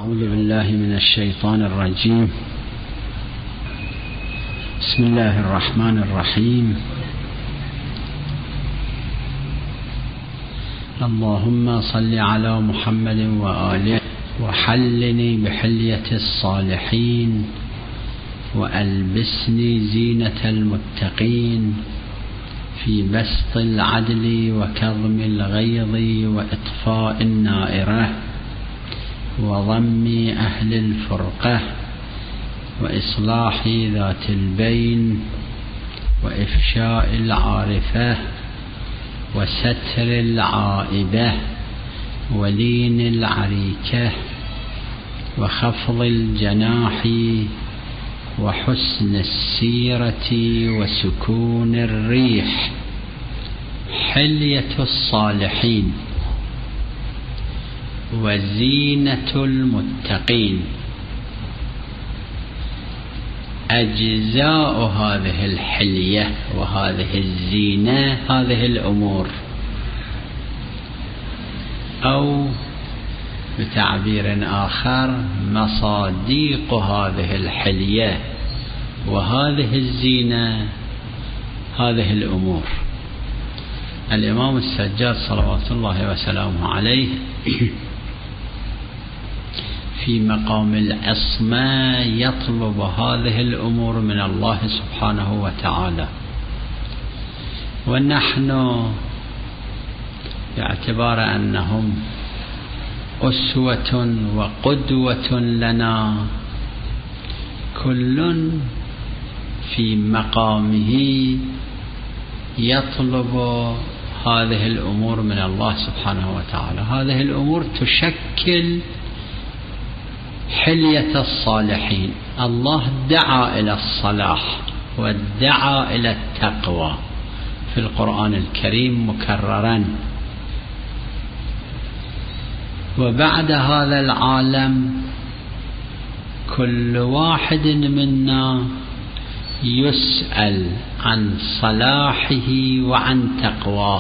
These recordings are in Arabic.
أعوذ بالله من الشيطان الرجيم. بسم الله الرحمن الرحيم. اللهم صل على محمد وآله وحلني بحلية الصالحين وألبسني زينة المتقين في بسط العدل وكظم الغيظ وإطفاء النائرة وضم أهل الفرقة وإصلاح ذات البين وإفشاء العارفة وستر العائبة ولين العريكة وخفض الجناح وحسن السيرة وسكون الريح. حلية الصالحين وزينة المتقين. أجزاء هذه الحلية وهذه الزينة هذه الأمور، أو بتعبير آخر مصاديق هذه الحلية وهذه الزينة هذه الأمور. الإمام السجاد صلوات الله وسلامه عليه في مقام العصمة يطلب هذه الأمور من الله سبحانه وتعالى، ونحن باعتبار أنهم أسوة وقدوة لنا كل في مقامه يطلب هذه الأمور من الله سبحانه وتعالى. هذه الأمور تشكل حلية الصالحين. الله دعا إلى الصلاح ودعا إلى التقوى في القرآن الكريم مكررا، وبعد هذا العالم كل واحد منا يسأل عن صلاحه وعن تقواه.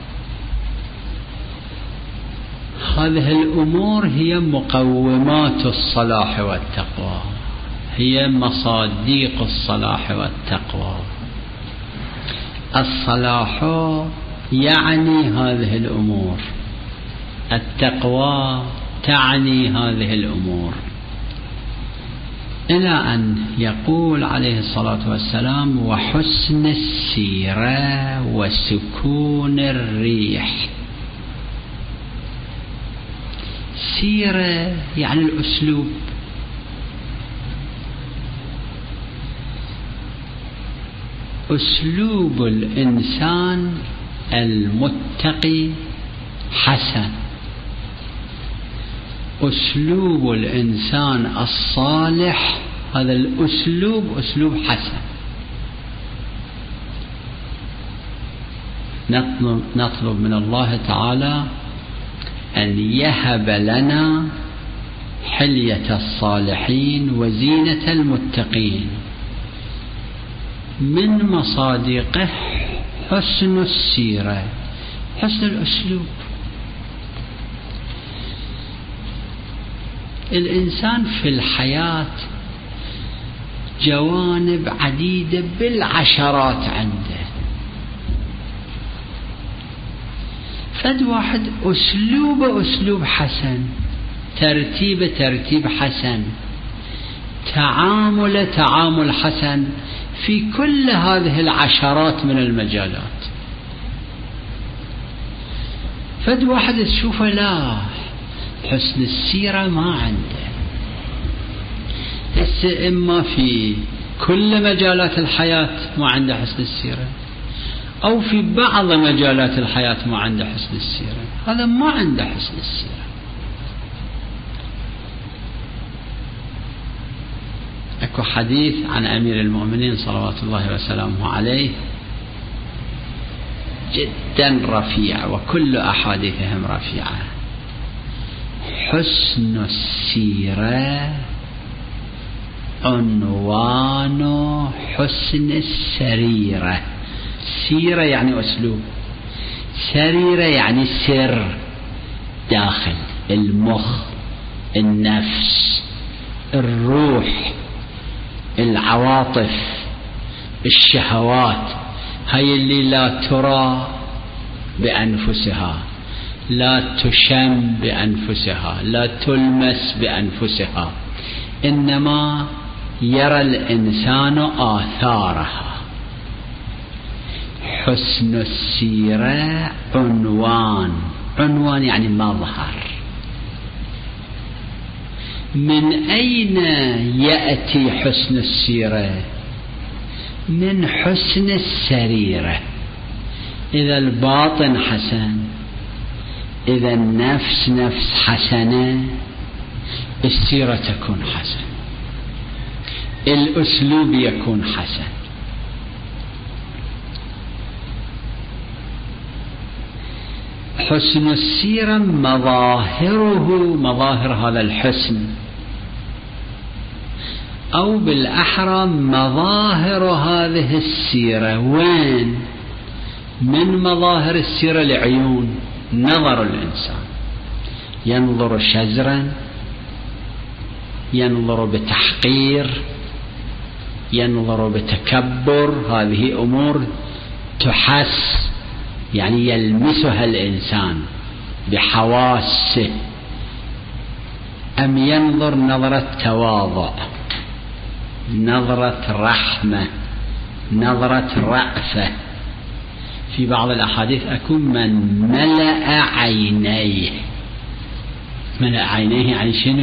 هذه الأمور هي مقومات الصلاح والتقوى، هي مصاديق الصلاح والتقوى. الصلاح يعني هذه الأمور، التقوى تعني هذه الأمور، إلى أن يقول عليه الصلاة والسلام وحسن السيرة وسكون الريح. سيرة يعني الأسلوب، أسلوب الإنسان المتقي حسن، أسلوب الإنسان الصالح هذا الأسلوب أسلوب حسن. نطلب من الله تعالى أن يهب لنا حلية الصالحين وزينة المتقين. من مصادقه حسن السيرة، حسن الأسلوب. الإنسان في الحياة جوانب عديدة بالعشرات عنده، فد واحد أسلوب أسلوب حسن، ترتيب ترتيب حسن، تعامل حسن في كل هذه العشرات من المجالات. فد واحد تشوفه لا حسن السيرة ما عنده، هسه إما في كل مجالات الحياة ما عنده حسن السيرة، أو في بعض مجالات الحياة ما عنده حسن السيرة، هذا ما عنده حسن السيرة. أكو حديث عن أمير المؤمنين صلوات الله وسلامه عليه جدا رفيع، وكل أحاديثهم رفيعة. حسن السيرة عنوان حسن السريرة. سيرة يعني أسلوب، سريرة يعني سر، داخل المخ، النفس، الروح، العواطف، الشهوات، هاي اللي لا ترى بأنفسها، لا تشم بأنفسها، لا تلمس بأنفسها، إنما يرى الإنسان آثارها. حسن السيرة عنوان يعني مظهر. من أين يأتي حسن السيرة؟ من حسن السريرة. إذا الباطن حسن، إذا النفس نفس حسنة، السيرة تكون حسن، الأسلوب يكون حسن. حسن السيرة مظاهر هذا الحسن، أو بالأحرى مظاهر هذه السيرة. وين؟ من مظاهر السيرة العيون. نظر الإنسان، ينظر شزرا، ينظر بتحقير، ينظر بتكبر، هذه أمور تحس، يعني يلمسها الإنسان بحواسه. أم ينظر نظرة تواضع، نظرة رحمة، نظرة رأفة. في بعض الأحاديث أكون من ملأ عينيه. ملأ عينيه يعني شنو؟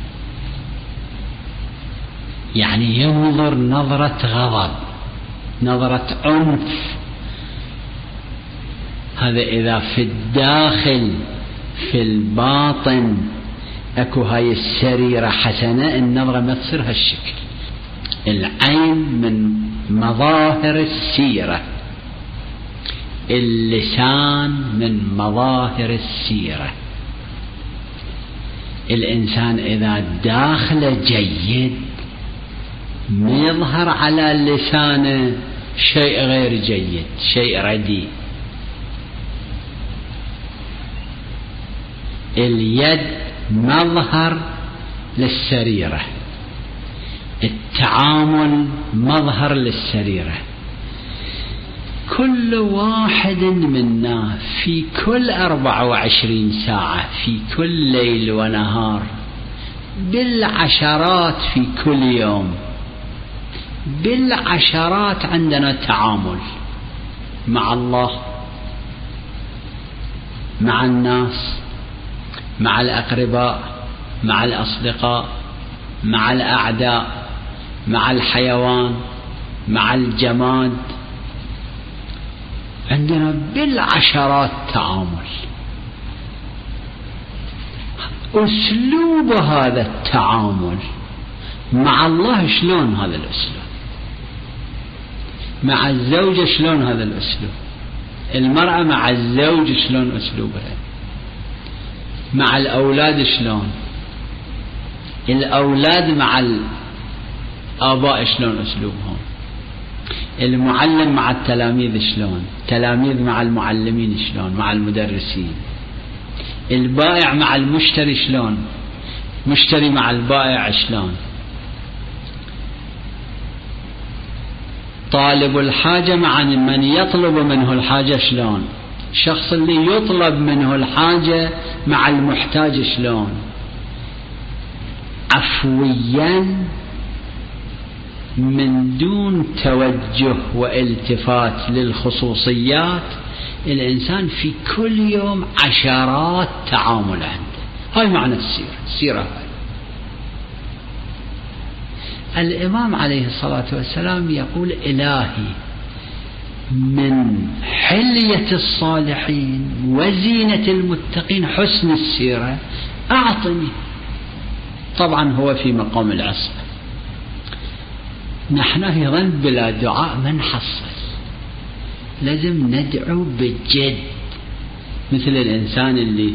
يعني ينظر نظرة غضب، نظرة عنف. هذا إذا في الداخل، في الباطن أكو هاي السريرة حسنة، النظرة ما تصير هالشكل. العين من مظاهر السيرة، اللسان من مظاهر السيرة. الإنسان إذا داخله جيد ما يظهر على لسانه شيء غير جيد، شيء رديء. اليد مظهر للسريرة، التعامل مظهر للسريرة. كل واحد منا في كل 24 ساعة، في كل ليل ونهار، بالعشرات في كل يوم، بالعشرات عندنا تعامل مع الله، مع الناس، مع الأقرباء، مع الأصدقاء، مع الأعداء، مع الحيوان، مع الجماد. عندنا بالعشرات تعامل. أسلوب هذا التعامل مع الله شلون؟ هذا الأسلوب مع الزوجة شلون؟ هذا الأسلوب. المرأة مع الزوج شلون أسلوبها؟ مع الأولاد شلون؟ الأولاد مع الآباء شلون أسلوبهم؟ المعلم مع التلاميذ شلون؟ التلاميذ مع المعلمين شلون؟ مع المدرسين. البائع مع المشتري شلون؟ مشتري مع البائع شلون؟ طالب الحاجة مع من يطلب منه الحاجة شلون؟ الشخص اللي يطلب منه الحاجة مع المحتاج شلون؟ عفويا من دون توجه والتفات للخصوصيات. الإنسان في كل يوم عشرات تعامل عنده. هاي معنى السيرة هاي. الإمام عليه الصلاة والسلام يقول: إلهي من حلية الصالحين وزينة المتقين حسن السيرة، أعطني. طبعا هو في مقام العصمة. نحن أيضا بلا دعاء ما نحصل، لازم ندعو بجد. مثل الإنسان اللي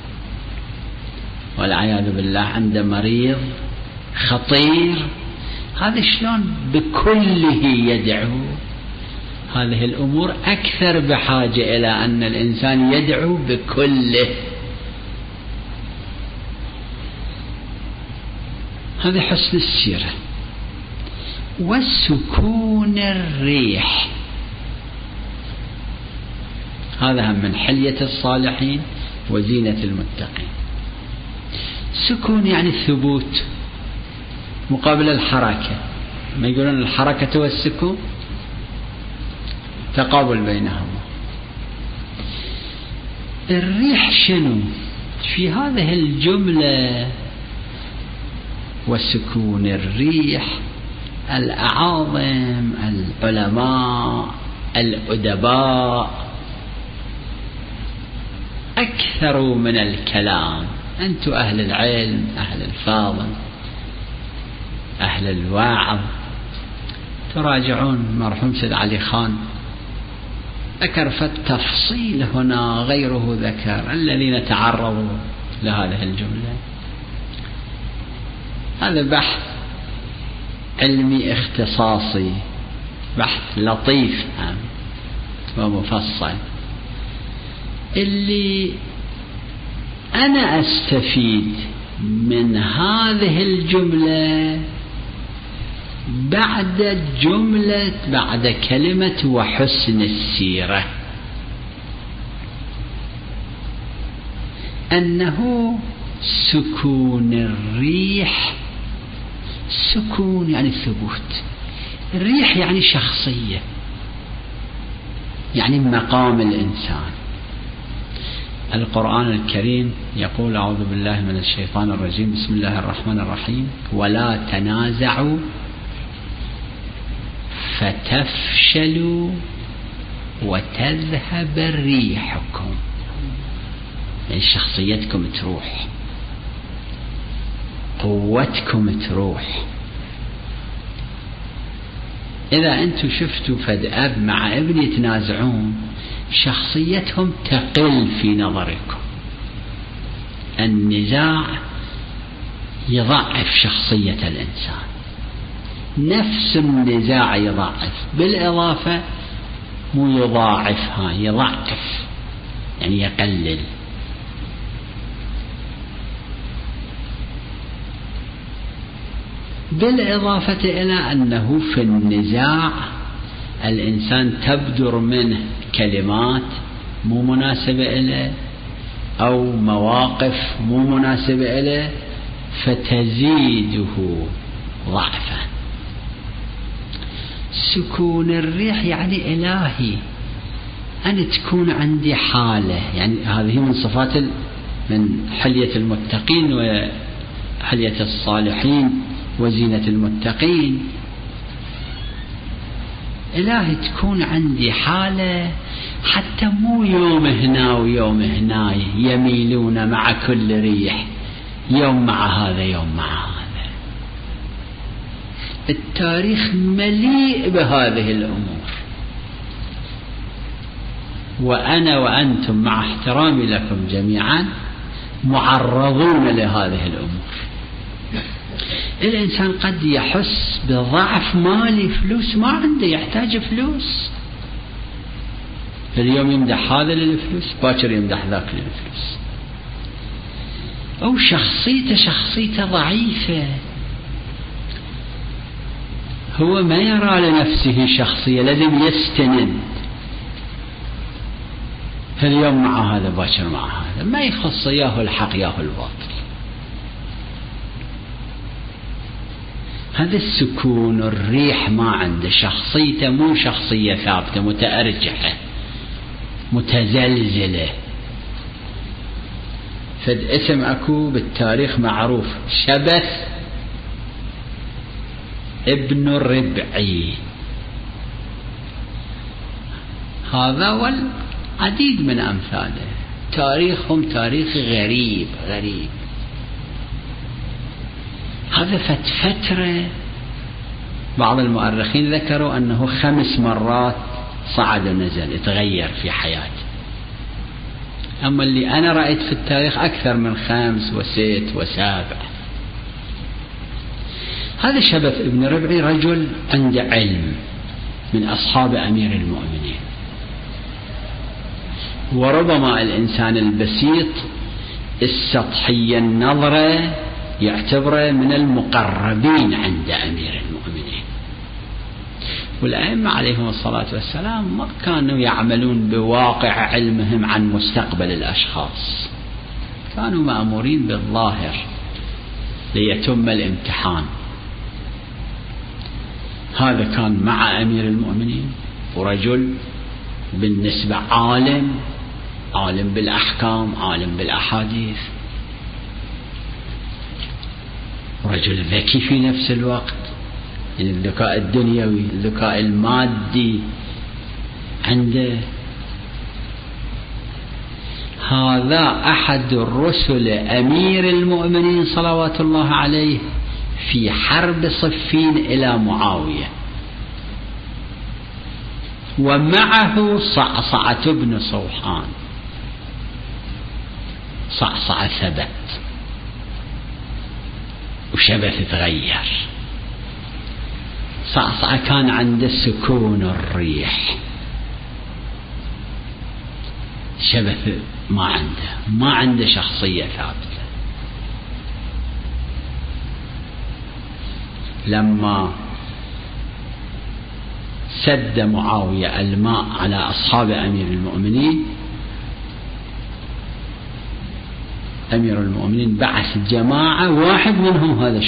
والعياذ بالله عنده مريض خطير، هذا شلون بكله يدعو. هذه الأمور أكثر بحاجة إلى أن الإنسان يدعو بكله. هذا حسن السيرة. وسكون الريح، هذا هم من حلية الصالحين وزينة المتقين. سكون يعني الثبوت مقابل الحركة، ما يقولون الحركة والسكون تقابل بينهما. الريح شنو في هذه الجملة؟ وسكون الريح الأعاظم العلماء الأدباء أكثر من الكلام. أنتم أهل العلم أهل الفاضل أهل الواعظ تراجعون مرحوم سيد علي خان ذكر فالتفصيل هنا غيره ذكر الذين تعرضوا لهذه الجملة. هذا بحث علمي اختصاصي، بحث لطيف ومفصل. اللي أنا أستفيد من هذه الجملة بعد كلمة وحسن السيرة، أنه سكون الريح. سكون يعني ثبوت، الريح يعني شخصية، يعني مقام الإنسان. القرآن الكريم يقول أعوذ بالله من الشيطان الرجيم بسم الله الرحمن الرحيم ولا تنازعوا فتفشلوا وتذهب ريحكم، يعني شخصيتكم تروح، قوتكم تروح. إذا أنتم شفتوا فد أب مع ابن يتنازعون شخصيتهم تقل في نظركم. النزاع يضعف شخصية الإنسان، نفس النزاع يضعف، بالإضافة مو يضاعفها يضعف، يعني يقلل. بالإضافة إلى أنه في النزاع الإنسان تبدر منه كلمات مو مناسبة إليه أو مواقف مو مناسبة إليه فتزيده ضعفا. سكون الريح يعني إلهي، أن تكون عندي حالة، يعني هذه من صفات من حلية المتقين وحلية الصالحين وزينة المتقين. إلهي تكون عندي حالة حتى مو يوم هنا ويوم هنا يميلون مع كل ريح، يوم مع هذا يوم مع هذا. التاريخ مليء بهذه الأمور، وأنا وأنتم مع احترامي لكم جميعا معرضون لهذه الأمور. الإنسان قد يحس بضعف مالي، فلوس ما عنده، يحتاج فلوس، اليوم يمدح هذا للفلوس، باكر يمدح ذاك للفلوس. أو شخصيته ضعيفة، هو ما يرى لنفسه شخصية، لازم يستند، اليوم مع هذا باكر مع هذا، ما يخص ياهو الحق ياهو الباطل. هذا السكون الريح ما عنده، شخصيته مو شخصية ثابتة، متأرجحة متزلزلة. فد اسم أكو بالتاريخ معروف، شبث ابن الربعي، هذا والعديد من أمثاله. تاريخهم تاريخ غريب. هذا فترة بعض المؤرخين ذكروا أنه 5 مرات صعد ونزل، يتغير في حياته. أما اللي أنا رأيت في التاريخ أكثر من 5 و6 و7. هذا شبث ابن ربعي رجل عنده علم، من أصحاب أمير المؤمنين. وربما الإنسان البسيط السطحي النظرة يعتبره من المقربين عند أمير المؤمنين. والأئمة عليهم الصلاة والسلام ما كانوا يعملون بواقع علمهم عن مستقبل الأشخاص، كانوا مأمورين بالظاهر ليتم الامتحان. هذا كان مع أمير المؤمنين، ورجل بالنسبة عالم بالأحكام، عالم بالأحاديث، رجل ذكي في نفس الوقت، يعني الذكاء الدنيوي الذكاء المادي عنده. هذا أحد الرسل أمير المؤمنين صلوات الله عليه في حرب صفين إلى معاوية، ومعه صعصعة بن صوحان. صعصعة ثبت وشبث تغير. صعصعة كان عنده سكون الريح، شبث ما عنده شخصية ثابتة. لما سد معاوية الماء على أصحاب أمير المؤمنين، أمير المؤمنين بعث جماعة، واحد منهم هذا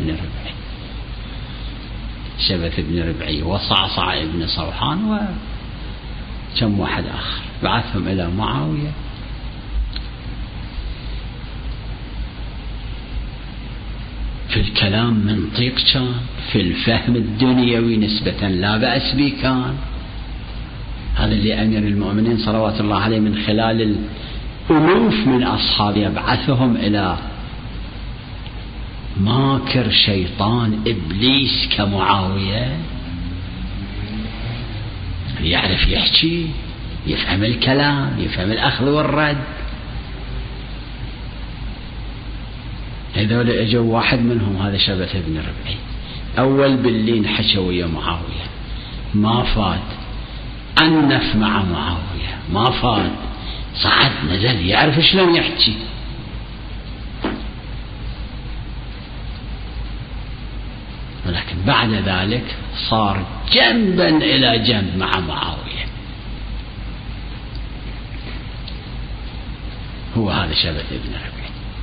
شبث بن ربعي وصعصع بن صوحان وكم واحد آخر، بعثهم إلى معاوية. في الكلام منطق كان، في الفهم الدنيوي نسبة لا بأس به كان. هذا اللي أمير المؤمنين صلوات الله عليه من خلال الألوف من أصحاب يبعثهم إلى ماكر شيطان إبليس كمعاوية، يعرف يحكي، يفهم الكلام، يفهم الأخذ والرد. هذول اجوا واحد منهم هذا شبث بن ربعي، أول باللين حكى ويا معاوية، ما فات، أنف مع معاوية، ما فات، صعد نزل، يعرف شلون يحكي. ولكن بعد ذلك صار جنبا إلى جنب مع معاوية. هو هذا شبث بن ربعي.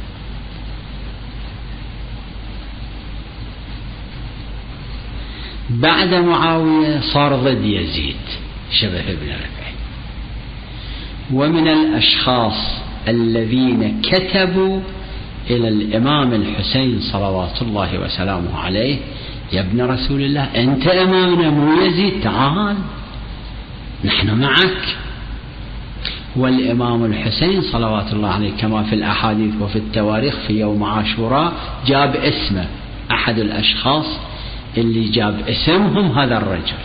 بعد معاوية صار ضد يزيد شبث بن ربعي. ومن الأشخاص الذين كتبوا إلى الإمام الحسين صلوات الله وسلامه عليه: يا ابن رسول الله، أنت أمامنا مو يزيد، تعال نحن معك. والإمام الحسين صلوات الله عليه كما في الأحاديث وفي التواريخ في يوم عاشوراء جاب اسمه، أحد الأشخاص اللي جاب اسمهم هذا الرجل.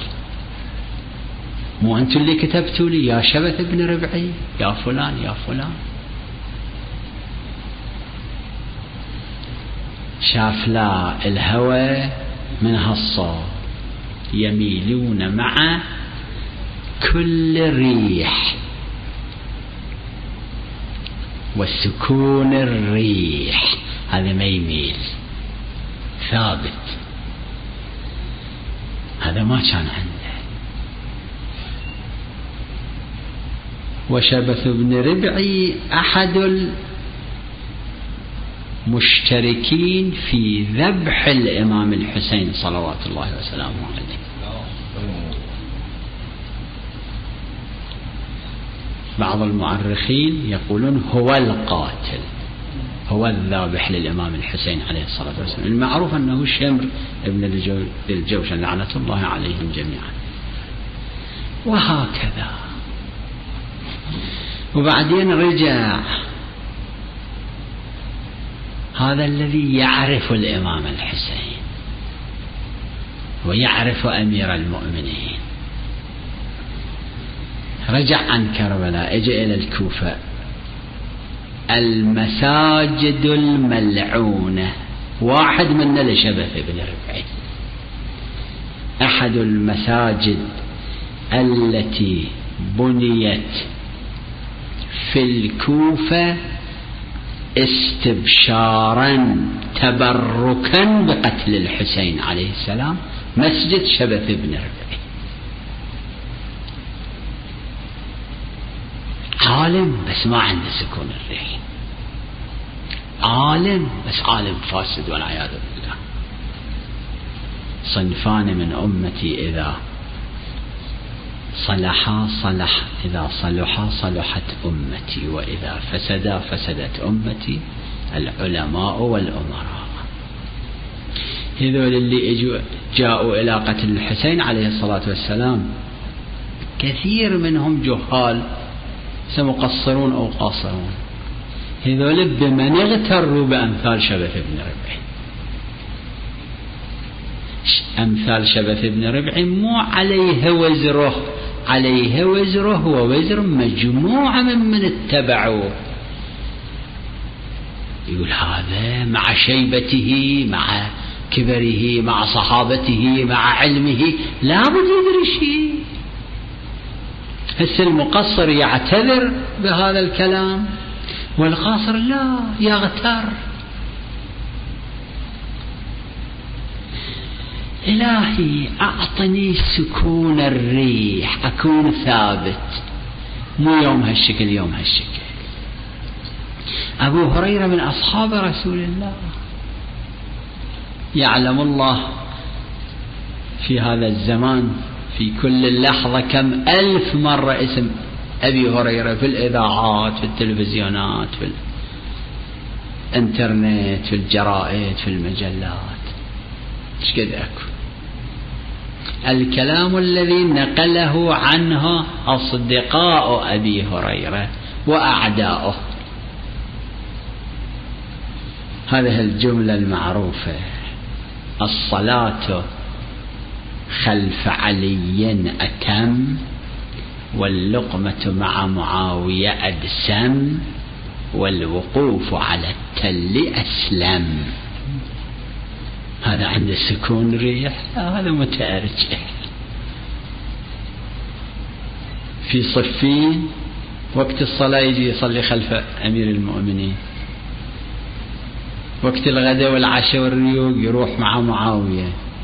مو أنتم اللي كتبتوا لي يا شبث بن ربعي، يا فلان يا فلان. شاف لا الهوى من هالصوت يميلون مع كل ريح، والسكون الريح هذا ما يميل، ثابت. هذا ما كان عنده. وشبث بن ربعي أحد المشتركين في ذبح الإمام الحسين صلوات الله وسلامه عليه. بعض المؤرخين يقولون هو القاتل، هو الذابح للإمام الحسين عليه الصلاة والسلام. المعروف أنه شمر ابن الجوشن لعنة الله عليهم جميعا. وهكذا. وبعدين رجع هذا الذي يعرف الإمام الحسين ويعرف أمير المؤمنين، رجع عن كربلاء، اجى إلى الكوفة. المساجد الملعونة، واحد منا لشبث بن ربعي، أحد المساجد التي بنيت في الكوفة استبشارا تبركا بقتل الحسين عليه السلام مسجد شبث بن ربعي. عالم بس ما عنده سكون الريح، عالم بس عالم فاسد والعياذ بالله. صنفان من أمتي إذا صلحا صلحت أمتي، وإذا فسدا فسدت أمتي، العلماء والأمراء. هذول اللي جاءوا إلى قتل الحسين عليه الصلاة والسلام كثير منهم جهال سمقصرون أو قاصرون، هذول بمن اغتروا بأمثال شبث بن ربعي. أمثال شبث بن ربعي مو عليه وزره، عليه وزره ووزر مجموعة من اتبعوه. يقول هذا مع شيبته، مع كبره، مع صحابته، مع علمه لا بد يدري شيء. هسه المقصر يعتذر بهذا الكلام والقاصر لا يغتر. إلهي أعطني سكون الريح، أكون ثابت، مو يوم هالشكل يوم هالشكل. أبو هريرة من أصحاب رسول الله، يعلم الله في هذا الزمان في كل لحظة كم ألف مرة اسم أبي هريرة في الإذاعات، في التلفزيونات، في الانترنت، في الجرائد، في المجلات. ايش قد أكو الكلام الذي نقله عنه أصدقاء أبي هريرة وأعداؤه. هذه الجملة المعروفة: الصلاة خلف علي أتم، واللقمة مع معاوية أدسم، والوقوف على التل أسلم. هذا عنده سكون ريح، هذا متأرجح. في صفين وقت الصلاة يجي يصلي خلف أمير المؤمنين، وقت الغداء والعشاء والريوق يروح مع معاوية،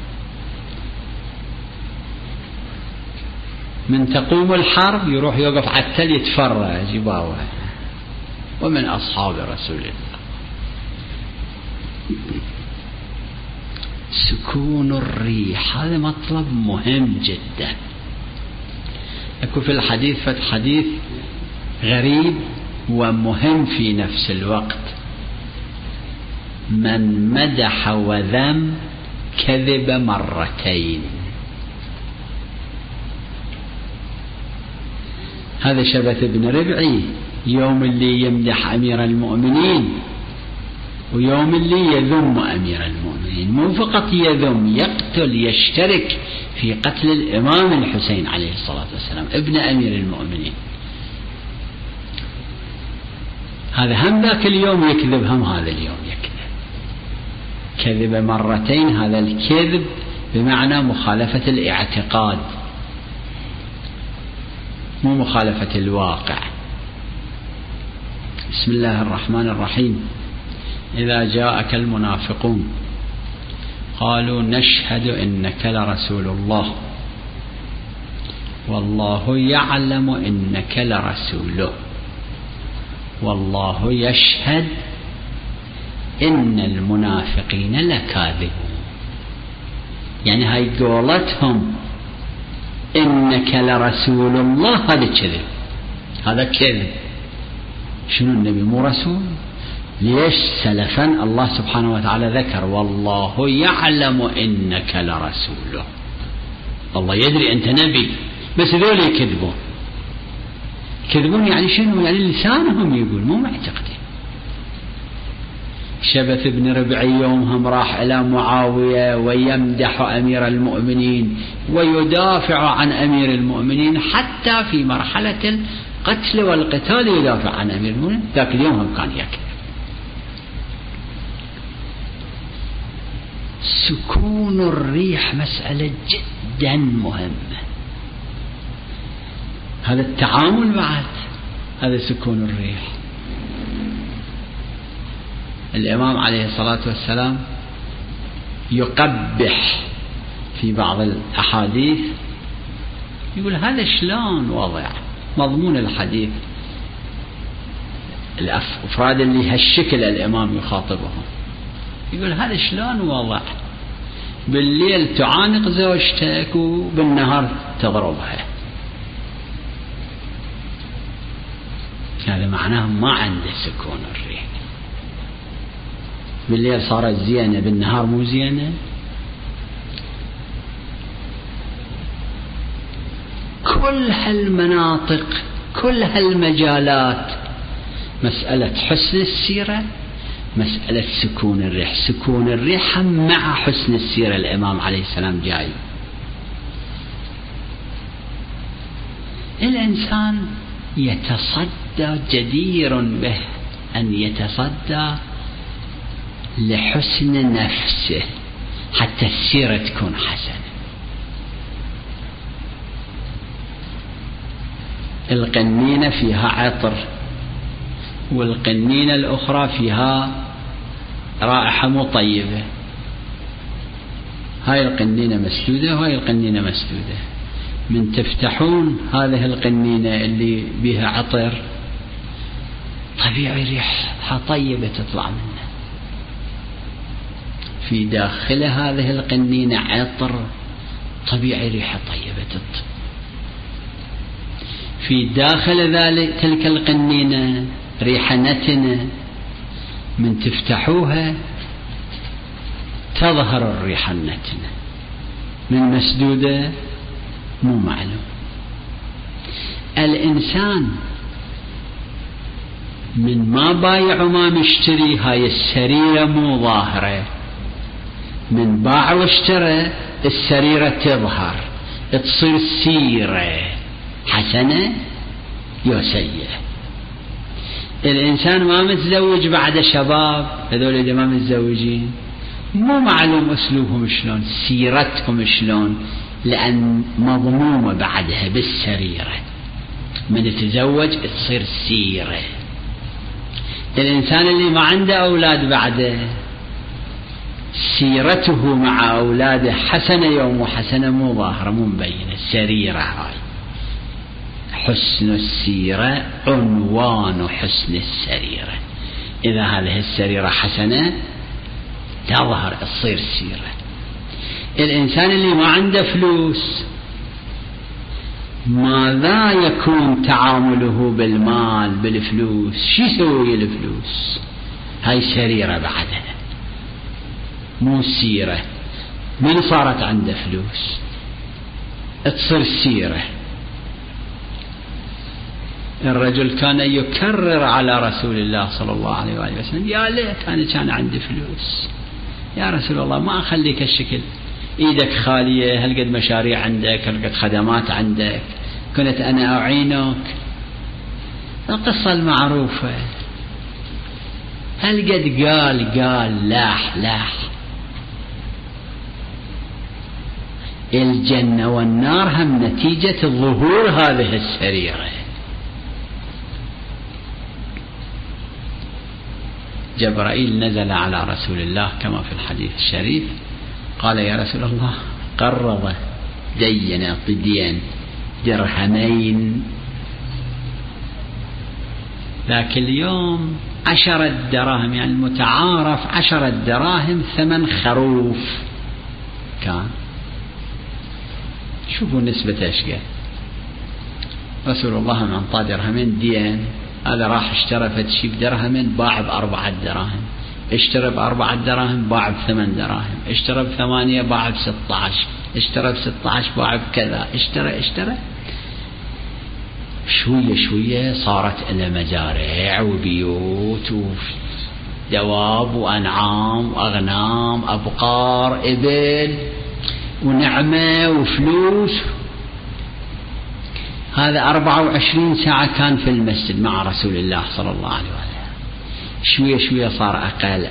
من تقوم الحرب يروح يوقف على التل يتفرج يباوع. ومن أصحاب رسول الله. سكون الريح هذا مطلب مهم جدا. أكو في الحديث حديث غريب ومهم في نفس الوقت: من مدح وذم كذب مرتين. هذا شبث بن ربعي يوم اللي يمدح أمير المؤمنين ويوم اللي يذم أمير المؤمنين. مو فقط يذم، يقتل، يشترك في قتل الإمام الحسين عليه الصلاة والسلام ابن أمير المؤمنين. هذا هم ذاك اليوم يكذب، هم هذا اليوم يكذب. كذب مرتين، هذا الكذب بمعنى مخالفة الاعتقاد مو مخالفة الواقع. بسم الله الرحمن الرحيم: إذا جاءك المنافقون قالوا نشهد إنك لرسول الله والله يعلم إنك لرسوله والله يشهد إن المنافقين لكاذبون. يعني هاي قولتهم إنك لرسول الله هذا كذب، هذا كذب. شنو النبي مو رسول؟ ليش سلفا الله سبحانه وتعالى ذكر والله يعلم إنك لرسوله؟ الله يدري أنت نبي، بس ذول يكذبون. يكذبون يعني شنو؟ يعني لسانهم يقول، مو معتقدين. شبث بن ربعي يومهم راح إلى معاوية ويمدح أمير المؤمنين ويدافع عن أمير المؤمنين، حتى في مرحلة القتل والقتال يدافع عن أمير المؤمنين. ذاك اليوم هم كان يكذب. سكون الريح مسألة جدا مهمة. هذا التعامل بعد، هذا سكون الريح. الإمام عليه الصلاة والسلام يقبح في بعض الأحاديث، يقول هذا شلون وضع مضمون الحديث الأفراد اللي هالشكل الإمام يخاطبهم، يقول هذا شلون وضع بالليل تعانق زوجتك وبالنهار تضربها، هذا معناه ما عنده سكون الريح، بالليل صارت زينة بالنهار مو زينة. كل هالمناطق كل هالمجالات مسألة حسن السيرة، مسألة سكون الريح، سكون الريح مع حسن السيرة الإمام عليه السلام جاي. الإنسان يتصدى، جدير به أن يتصدى لحسن نفسه حتى السيرة تكون حسنة. القنينة فيها عطر والقنينة الأخرى فيها رائحة مو طيبة، هاي القنينة مسدودة وهاي القنينة مسدودة، من تفتحون هذه القنينة اللي بها عطر طبيعي ريحها طيبة تطلع منها، في داخل هذه القنينة عطر طبيعي ريحة طيبة تطلع، في داخل ذلك تلك القنينة ريحة نتنة، من تفتحوها تظهر الريحة النتنة، من مسدودة مو معلوم. الإنسان من ما بايع وما مشتري هاي السريرة مو ظاهرة، من باع واشترى السريرة تظهر، تصير سيرة حسنة يا سيئة. الإنسان ما متزوج بعد شباب، هذول اللي ما متزوجين مو معلوم أسلوبهم شلون، سيرتهم شلون، لأن مضمومة بعدها بالسريرة، من يتزوج تصير سيرة. الإنسان اللي ما عنده أولاد بعده سيرته مع أولاده حسنة يوم وحسنة مو ظاهرة مو مبينة، السريرة هاي. حسن السيرة عنوان حسن السريرة، إذا هذه السريرة حسنة تظهر تصير سيرة. الإنسان اللي ما عنده فلوس ماذا يكون تعامله بالمال بالفلوس؟ شو يسوي الفلوس؟ هاي سريرة بعدها مو سيرة. من صارت عنده فلوس تصير سيرة. الرجل كان يكرر على رسول الله صلى الله عليه وآله وسلم يا ليت أنا كان عندي فلوس، يا رسول الله ما أخليك الشكل، إيدك خالية، هل قد مشاريع عندك، هل قد خدمات عندك، كنت أنا أعينك. القصة المعروفة، هل قد قال لاح الجنة والنار هم نتيجة ظهور هذه السريرة. جبرائيل نزل على رسول الله كما في الحديث الشريف، قال يا رسول الله قرض دين طدين درهمين، ذاك اليوم 10 دراهم، يعني المتعارف 10 دراهم ثمن خروف كان. شوفوا نسبة اشقى. رسول الله من أعطى درهمين دين، هذا راح اشترى فتشي بدرهمين باع ب4 دراهم، اشترى ب4 دراهم باع ب8 دراهم، اشترى ب8 باع ب16، اشترى ب16 باع بكذا، اشترى شوية صارت إلى مزارع وبيوت ودواب وأنعام وأغنام أبقار إبل ونعمة وفلوس. هذا 24 ساعة كان في المسجد مع رسول الله صلى الله عليه وسلم. شوية صار أقل.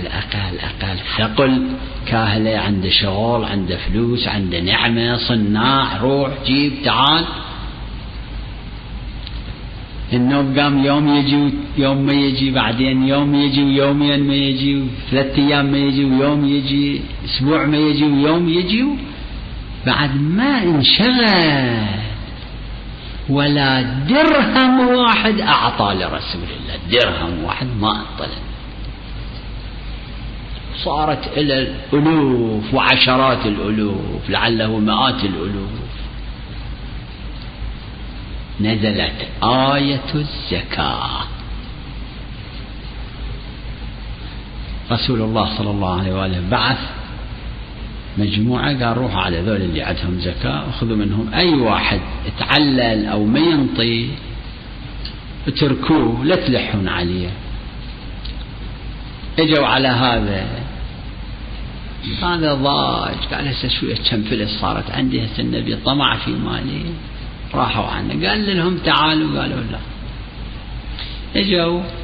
ثقل كاهلة، عنده شغل، عنده فلوس، عنده نعمة، صناع، روح جيب تعال. النوم قام يوم يجي يوم ما يجي، بعدين يوم يجي ويومين ما يجي، 3 أيام ما يجي ويوم يجي، أسبوع ما يجي ويوم يجي، بعد ما انشغل ولا درهم واحد أعطى لرسول الله، درهم واحد ما أعطى. صارت إلى الألوف وعشرات الألوف، لعله مئات الألوف. نزلت آية الزكاة. رسول الله صلى الله عليه وآله بعث مجموعة، قال روحوا على ذول اللي عندهم زكاة وخذوا منهم أي واحد اتعلل أو ما ينطي اتركوه، لا تلحون عليه. اجوا على هذا ضاج، قال هسه شوية كم فلس صارت عندي، هسه النبي طمع في مالي. راحوا عنه، قال لهم تعالوا، قالوا لا. اجوا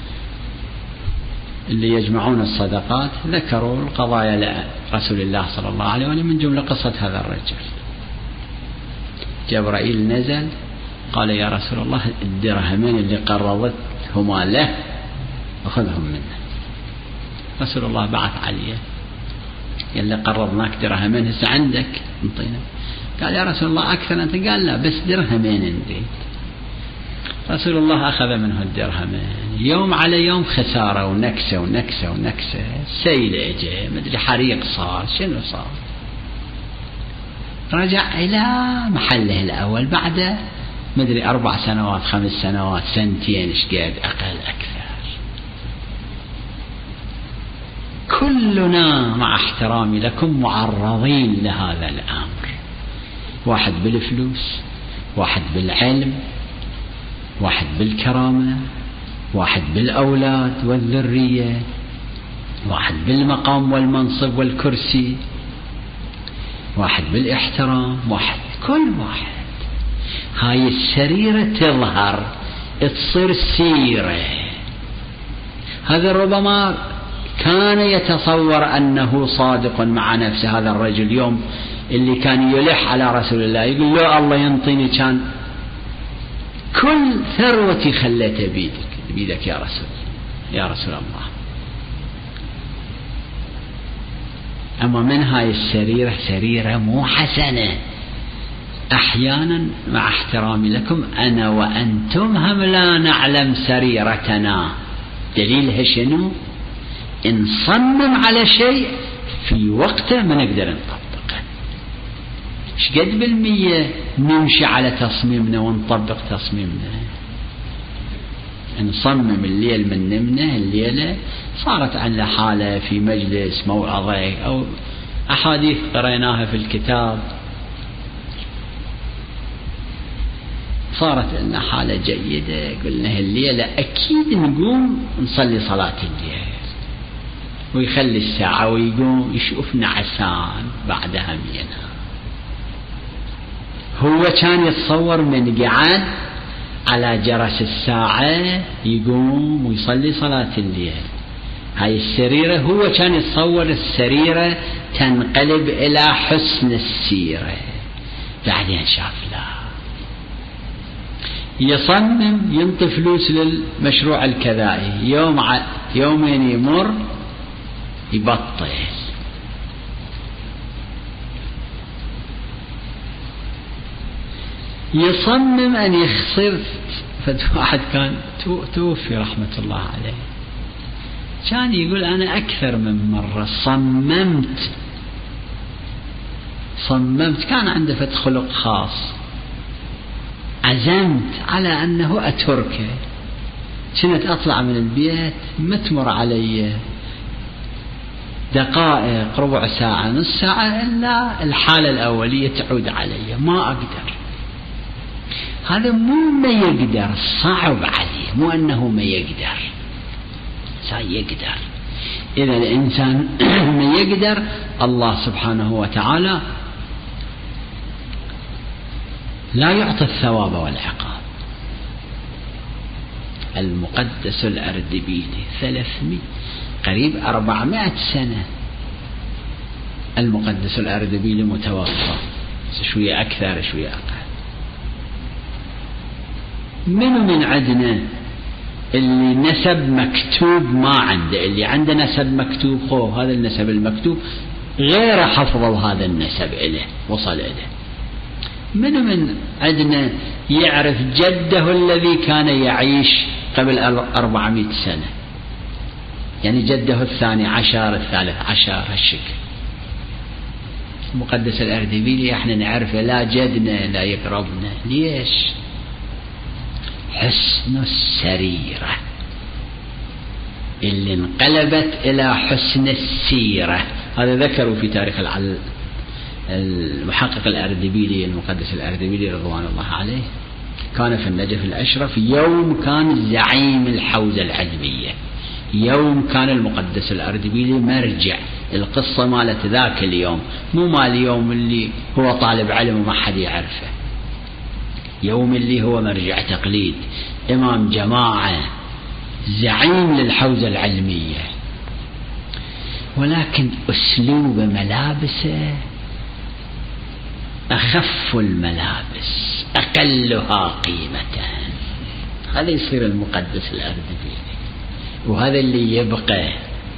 اللي يجمعون الصدقات ذكروا القضايا لرسول الله صلى الله عليه وسلم، من جملة قصة هذا الرجل. جبرائيل نزل قال يا رسول الله الدرهمين اللي قرضتهما له أخذهم منه. رسول الله بعث عليه قال له قرضناك درهمين هسه عندك انطينا. قال يا رسول الله أكثر أنت؟ قال لا بس درهمين عندي. رسول الله أخذ منه الدرهمين، يوم على يوم خسارة ونكسة ونكسة ونكسة، سيل اجى مدري حريق صار، شنو صار؟ رجع إلى محله الأول بعد مدري 4 سنوات 5 سنوات 2 سنين، ايش قد أقل أكثر. كلنا مع احترامي لكم معرضين لهذا الأمر، واحد بالفلوس، واحد بالعلم، واحد بالكرامة، واحد بالأولاد والذرية، واحد بالمقام والمنصب والكرسي، واحد بالاحترام، واحد كل واحد. هاي السريرة تظهر تصير سيرة. هذا ربما كان يتصور أنه صادق مع نفسه، هذا الرجل يوم اللي كان يلح على رسول الله يقول له الله ينطيني كان كل ثروتي خليتها بيدك يا رسول الله. أما من هاي السريرة سريرة مو حسنة. أحيانا مع احترامي لكم أنا وأنتم هم لا نعلم سريرتنا. دليلها شنو؟ نصمم على شيء في وقته ما نقدر نطبقه. شقد بالمية نمشي على تصميمنا ونطبق تصميمنا؟ نصمم الليل من نمنا الليلة صارت عندنا حالة في مجلس موعظة أو أحاديث قرأناها في الكتاب، صارت لنا حالة جيدة، قلنا الليلة أكيد نقوم نصلي صلاة الليل، ويخلي الساعة ويقوم يشوف نعسان بعدها ينام. هو كان يتصور من قعد على جرس الساعة يقوم ويصلي صلاة الليل. هاي السريرة هو كان يتصور السريرة تنقلب إلى حسن السيرة، بعدين شاف لا، يصمم ينطي فلوس للمشروع الكذائي، يومين يمر يبطل. يصمم أن يخسر. فواحد كان توفي رحمة الله عليه، كان يقول أنا أكثر من مرة صممت، كان عنده فت خلق خاص، عزمت على أنه أتركه. كنت أطلع من البيت ما تمر علي دقائق ربع ساعة نص ساعة إلا الحالة الأولية تعود علي، ما أقدر. هذا مو ما يقدر، صعب عليه، مو أنه ما يقدر، سيقدر. إذا الإنسان ما يقدر الله سبحانه وتعالى لا يعطي الثواب والعقاب. المقدس الأردبيلي 300 قريب 400 سنة المقدس الأردبيلي متوفى، شوية أكثر شوية أقل. منو من عندنا اللي نسب مكتوب ما عنده؟ اللي عنده نسب مكتوب خو هذا النسب المكتوب غير حفظ هذا النسب إله وصل إله. منو من عندنا يعرف جده الذي كان يعيش قبل 400 سنة، يعني جده الثاني عشر الثالث عشر هالشكل؟ المقدس الأردبيلي احنا نعرفه، لا جدنا لا يقربنا. ليش؟ حسن السريرة اللي انقلبت إلى حسن السيرة. هذا ذكروا في تاريخ المحقق الأردبيلي المقدس الأردبيلي رضوان الله عليه. كان في النجف الأشرف يوم كان زعيم الحوزة العلمية، يوم كان المقدس الأردبيلي مرجع. القصة مالت ذاك اليوم، مو مال اليوم اللي هو طالب علم وما حد يعرفه. يوم اللي هو مرجع تقليد، إمام جماعة، زعيم للحوزة العلمية، ولكن أسلوب ملابسه أخف الملابس أقلها قيمة. هذا يصير المقدس الأردبيلي، وهذا اللي يبقى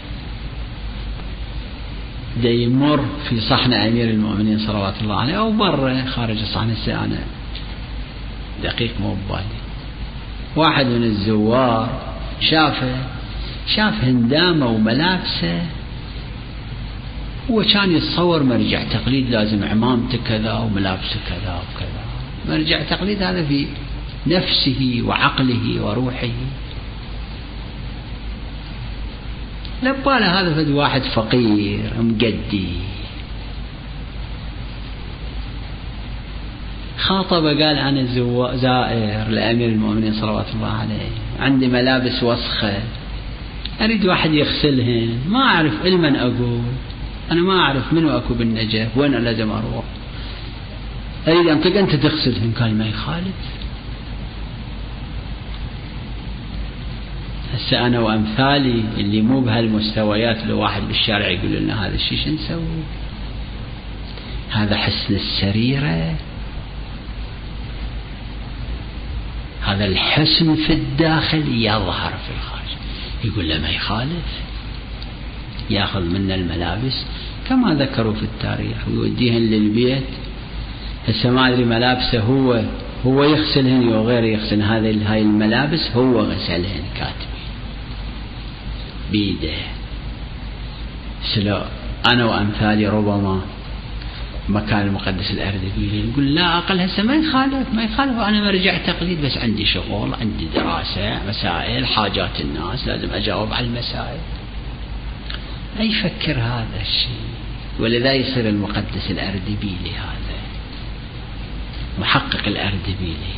دا يمر في صحن أمير المؤمنين صلوات الله عليه أو برا خارج الصحن. أنا دقيق مو ببالي، واحد من الزوار شاف هندامه وملابسه، هو كان يتصور مرجع تقليد لازم عمامته كذا وملابسه كذا وكذا. مرجع تقليد هذا في نفسه وعقله وروحه. لباله هذا فد واحد فقير مقدي، خاطب قال أنا زائر لأمير المؤمنين صلوات الله عليه، عندي ملابس وسخة أريد واحد يغسلهن، ما أعرف لمن أقول، أنا ما أعرف منو أكو بالنجف وين لازم أروح، أريد أنطق أنت تغسلهن. قال ما يخالف. هسه أنا وأمثالي اللي مو بهالمستويات لو واحد بالشارع يقول لنا هذا الشيء شو نسوي؟ هذا حسن السريرة، هذا الحسن في الداخل يظهر في الخارج. يقول له ما يخالف، ياخذ منا الملابس كما ذكروا في التاريخ ويوديهن للبيت. هسه ما أدري ملابسه هو يغسلهن وغير يغسل، هاي الملابس هو غسلهن كاتبين بيده. سلو أنا وأمثالي ربما مكان المقدس الأردبيلي نقول لا أقل هسه ما يخالف، أنا مرجع تقليد بس عندي شغل، عندي دراسة، مسائل، حاجات الناس لازم أجاوب على المسائل. لا يفكر هذا الشيء، ولذا يصير المقدس الأردبيلي هذا محقق الأردبيلي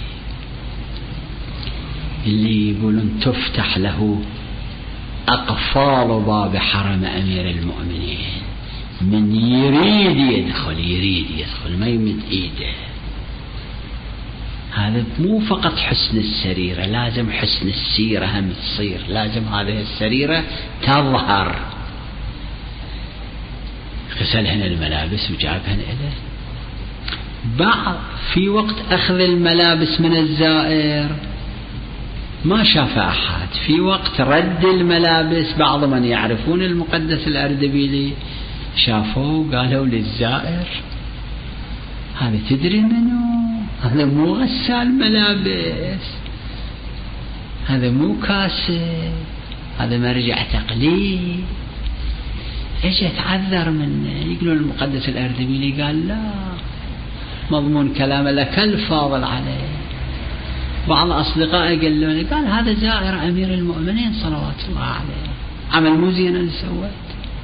اللي يقولون تفتح له أقفال باب حرم أمير المؤمنين، من يريد يدخل ما يمد إيده. هذا مو فقط حسن السريرة، لازم حسن السيرة هم تصير، لازم هذه السريرة تظهر. غسلهن الملابس وجابهن إليه. بعض في وقت أخذ الملابس من الزائر ما شاف أحد، في وقت رد الملابس بعض من يعرفون المقدس الأردبيلي شافوه قالوا للزائر هذا تدري منه؟ هذا مو غسال ملابس، هذا مو كاسب، هذا مرجع تقليد. ايش يتعذر منه؟ يقولون المقدس الأردبيلي قال لا، مضمون كلامه لك الفاضل عليه. بعض أصدقائي قالوا لي قال هذا زائر أمير المؤمنين صلوات الله عليه، عمل مو زين اللي سويت.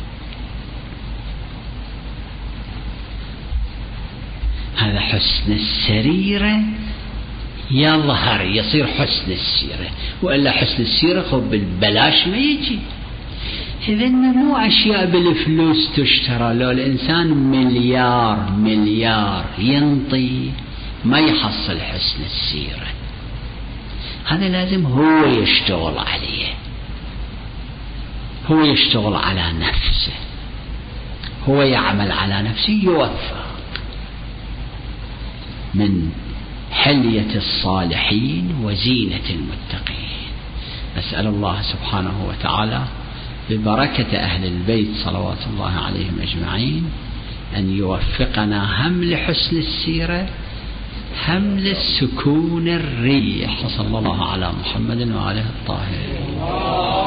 هذا حسن السريرة يظهر، يصير حسن السيرة، وإلا حسن السيرة خب بالبلاش ما يجي. إذن مو أشياء بالفلوس تشترى. لو الإنسان مليار ينطي ما يحصل حسن السيرة. هذا لازم هو يشتغل عليه، هو يشتغل على نفسه، هو يعمل على نفسه، يوفق من حلية الصالحين وزينة المتقين. نسأل الله سبحانه وتعالى ببركة أهل البيت صلوات الله عليهم أجمعين أن يوفقنا هم لحسن السيرة هم للسكون الريح. صلى الله على محمد وآله الطاهرين.